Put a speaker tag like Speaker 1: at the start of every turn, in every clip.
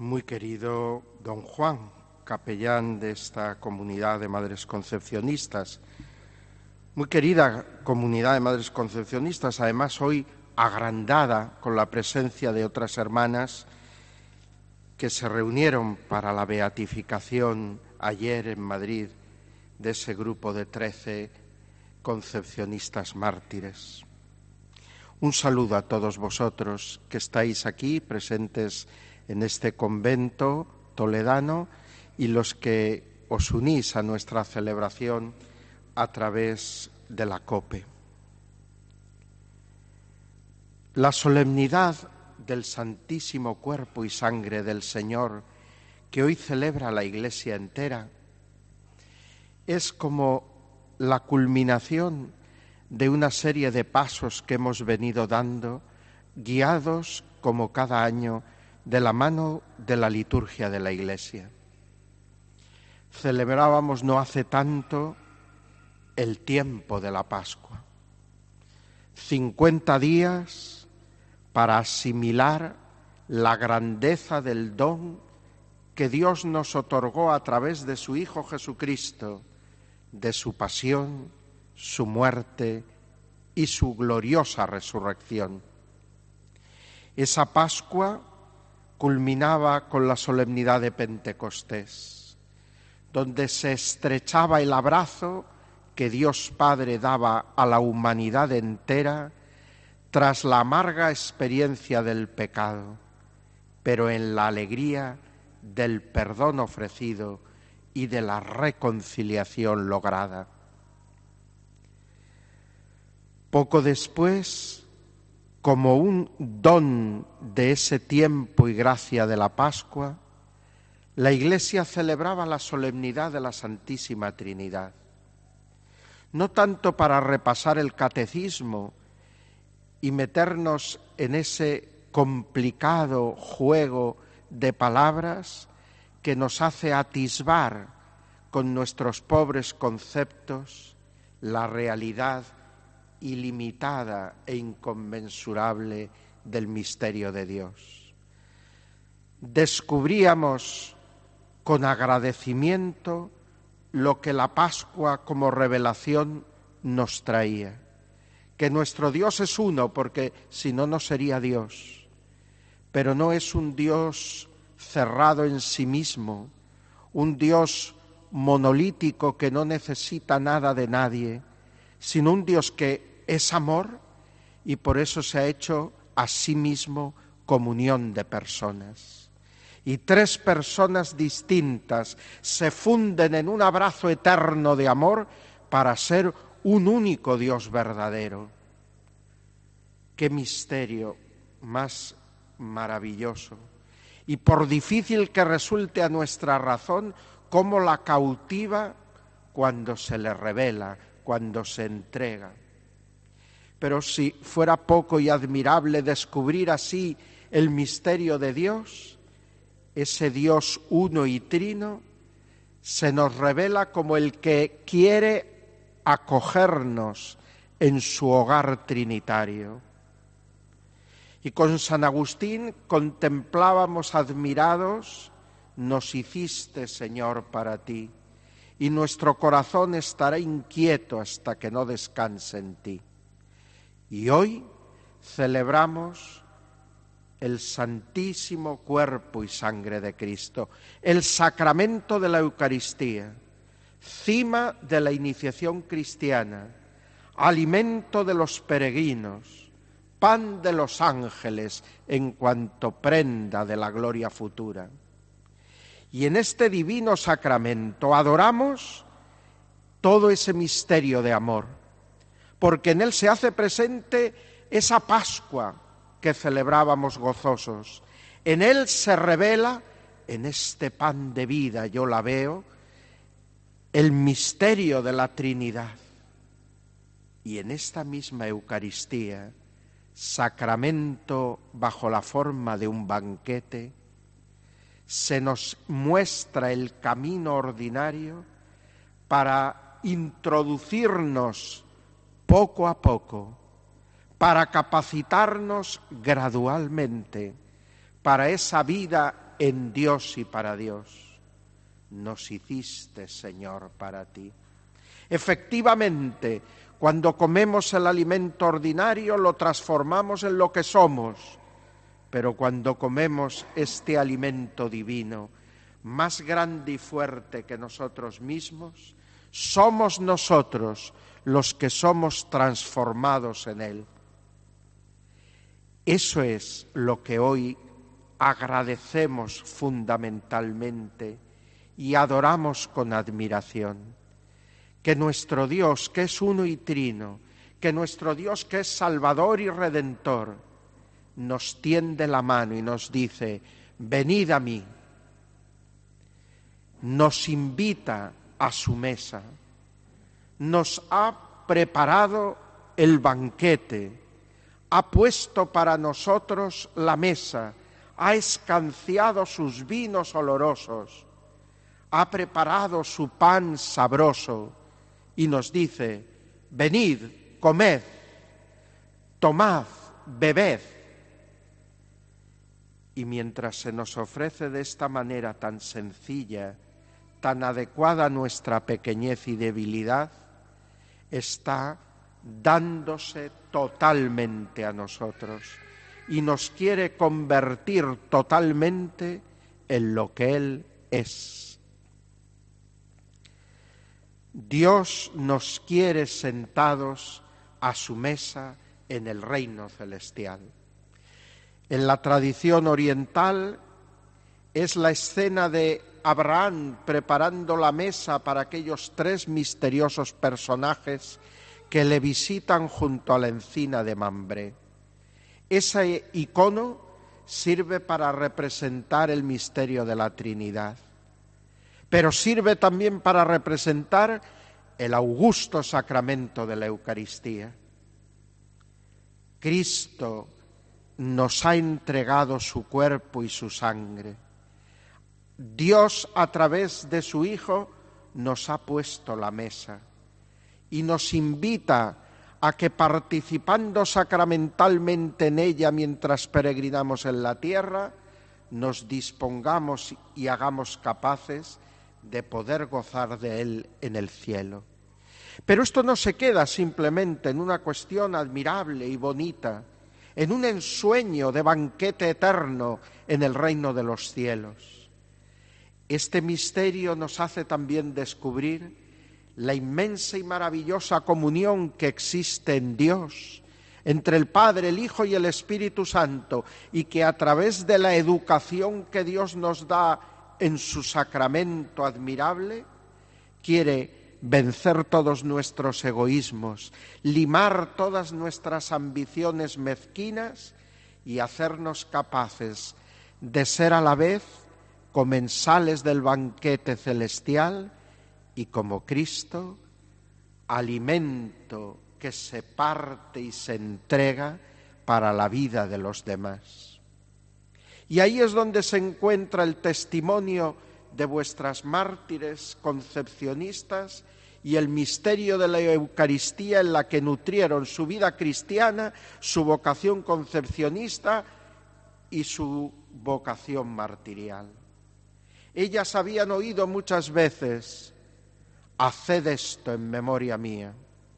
Speaker 1: Muy querido don Juan, capellán de esta comunidad de Madres Concepcionistas, muy querida comunidad de Madres Concepcionistas, además hoy agrandada con la presencia de otras hermanas que se reunieron para la beatificación ayer en Madrid de ese grupo de 13 concepcionistas mártires. Un saludo a todos vosotros que estáis aquí presentes en este convento toledano y los que os unís a nuestra celebración a través de la COPE. La solemnidad del Santísimo Cuerpo y Sangre del Señor que hoy celebra la Iglesia entera es como la culminación de una serie de pasos que hemos venido dando, guiados como cada año de la mano de la liturgia de la Iglesia. Celebrábamos no hace tanto el tiempo de la Pascua. 50 días para asimilar la grandeza del don que Dios nos otorgó a través de su Hijo Jesucristo, de su pasión, su muerte y su gloriosa resurrección. Esa Pascua culminaba con la solemnidad de Pentecostés, donde se estrechaba el abrazo que Dios Padre daba a la humanidad entera tras la amarga experiencia del pecado, pero en la alegría del perdón ofrecido y de la reconciliación lograda. Poco después, como un don de ese tiempo y gracia de la Pascua, la Iglesia celebraba la solemnidad de la Santísima Trinidad. No tanto para repasar el catecismo y meternos en ese complicado juego de palabras que nos hace atisbar con nuestros pobres conceptos la realidad ilimitada e inconmensurable del misterio de Dios. Descubríamos con agradecimiento lo que la Pascua como revelación nos traía, que nuestro Dios es uno, porque si no, no sería Dios, pero no es un Dios cerrado en sí mismo, un Dios monolítico que no necesita nada de nadie, sino un Dios que es amor y por eso se ha hecho a sí mismo comunión de personas. Y 3 personas distintas se funden en un abrazo eterno de amor para ser un único Dios verdadero. Qué misterio más maravilloso. Y por difícil que resulte a nuestra razón, cómo la cautiva cuando se le revela, cuando se entrega. Pero si fuera poco y admirable descubrir así el misterio de Dios, ese Dios uno y trino se nos revela como el que quiere acogernos en su hogar trinitario. Y con San Agustín contemplábamos admirados: nos hiciste, Señor, para ti, y nuestro corazón estará inquieto hasta que no descanse en ti. Y hoy celebramos el Santísimo Cuerpo y Sangre de Cristo, el sacramento de la Eucaristía, cima de la iniciación cristiana, alimento de los peregrinos, pan de los ángeles en cuanto prenda de la gloria futura. Y en este divino sacramento adoramos todo ese misterio de amor, porque en él se hace presente esa Pascua que celebrábamos gozosos. En él se revela, en este pan de vida yo la veo, el misterio de la Trinidad. Y en esta misma Eucaristía, sacramento bajo la forma de un banquete, se nos muestra el camino ordinario para introducirnos poco a poco, para capacitarnos gradualmente para esa vida en Dios y para Dios. Nos hiciste, Señor, para ti. Efectivamente, cuando comemos el alimento ordinario lo transformamos en lo que somos, pero cuando comemos este alimento divino, más grande y fuerte que nosotros mismos, somos nosotros los que somos transformados en él. Eso es lo que hoy agradecemos fundamentalmente y adoramos con admiración. Que nuestro Dios, que es uno y trino, que nuestro Dios, que es Salvador y Redentor, nos tiende la mano y nos dice: venid a mí. Nos invita a su mesa, nos ha preparado el banquete, ha puesto para nosotros la mesa, ha escanciado sus vinos olorosos, ha preparado su pan sabroso y nos dice: venid, comed, tomad, bebed. Y mientras se nos ofrece de esta manera tan sencilla, tan adecuada a nuestra pequeñez y debilidad, está dándose totalmente a nosotros y nos quiere convertir totalmente en lo que Él es. Dios nos quiere sentados a su mesa en el reino celestial. En la tradición oriental es la escena de Abraham preparando la mesa para aquellos 3 misteriosos personajes que le visitan junto a la encina de Mambré. Ese icono sirve para representar el misterio de la Trinidad, pero sirve también para representar el augusto sacramento de la Eucaristía. Cristo nos ha entregado su cuerpo y su sangre. Dios, a través de su Hijo, nos ha puesto la mesa y nos invita a que, participando sacramentalmente en ella mientras peregrinamos en la tierra, nos dispongamos y hagamos capaces de poder gozar de Él en el cielo. Pero esto no se queda simplemente en una cuestión admirable y bonita, en un ensueño de banquete eterno en el reino de los cielos. Este misterio nos hace también descubrir la inmensa y maravillosa comunión que existe en Dios, entre el Padre, el Hijo y el Espíritu Santo, y que a través de la educación que Dios nos da en su sacramento admirable, quiere vencer todos nuestros egoísmos, limar todas nuestras ambiciones mezquinas y hacernos capaces de ser a la vez comensales del banquete celestial y, como Cristo, alimento que se parte y se entrega para la vida de los demás. Y ahí es donde se encuentra el testimonio de vuestras mártires concepcionistas y el misterio de la Eucaristía en la que nutrieron su vida cristiana, su vocación concepcionista y su vocación martirial. Ellas habían oído muchas veces: haced esto en memoria mía.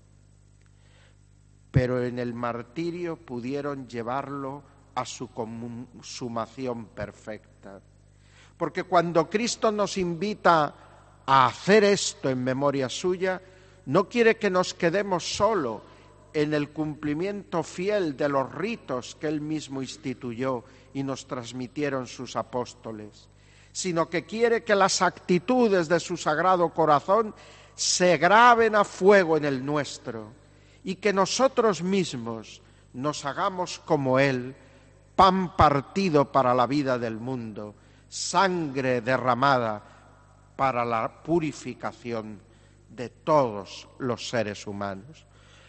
Speaker 1: Pero en el martirio pudieron llevarlo a su consumación perfecta. Porque cuando Cristo nos invita a hacer esto en memoria suya, no quiere que nos quedemos solo en el cumplimiento fiel de los ritos que Él mismo instituyó y nos transmitieron sus apóstoles, sino que quiere que las actitudes de su Sagrado Corazón se graben a fuego en el nuestro y que nosotros mismos nos hagamos como Él, pan partido para la vida del mundo, sangre derramada para la purificación de todos los seres humanos.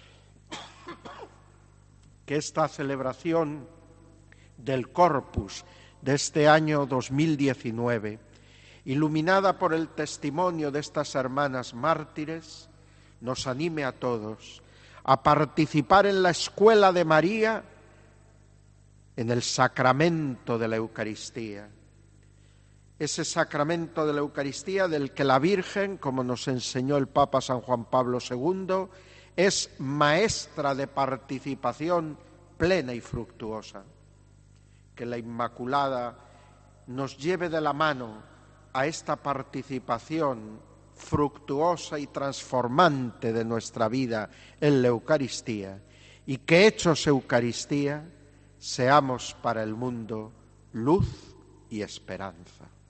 Speaker 1: Que esta celebración del Corpus de este año 2019, iluminada por el testimonio de estas hermanas mártires, nos anime a todos a participar en la escuela de María, en el sacramento de la Eucaristía, ese sacramento de la Eucaristía del que la Virgen, como nos enseñó el Papa San Juan Pablo II, es maestra de participación plena y fructuosa. Que la Inmaculada nos lleve de la mano a esta participación fructuosa y transformante de nuestra vida en la Eucaristía, y que hechos Eucaristía seamos para el mundo luz y esperanza.